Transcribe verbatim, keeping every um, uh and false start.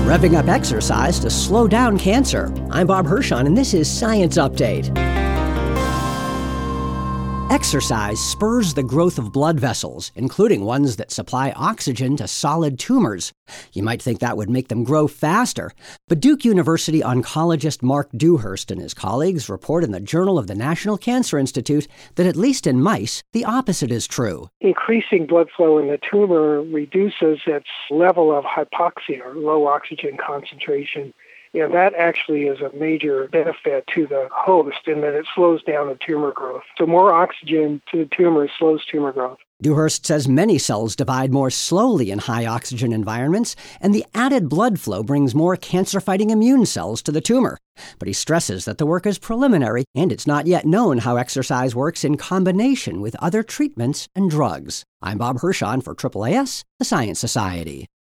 revving up exercise to slow down cancer. I'm Bob Hirschon, and this is Science Update. Exercise spurs the growth of blood vessels, including ones that supply oxygen to solid tumors. You might think that would make them grow faster, but Duke University oncologist Mark Dewhurst and his colleagues report in the Journal of the National Cancer Institute that at least in mice, the opposite is true. Increasing blood flow in the tumor reduces its level of hypoxia, or low oxygen concentration. And that actually is a major benefit to the host in that it slows down the tumor growth. So more oxygen to the tumor slows tumor growth. Dewhurst says many cells divide more slowly in high oxygen environments, and the added blood flow brings more cancer-fighting immune cells to the tumor. But he stresses that the work is preliminary, and it's not yet known how exercise works in combination with other treatments and drugs. I'm Bob Hirschon for A A A S, the Science Society.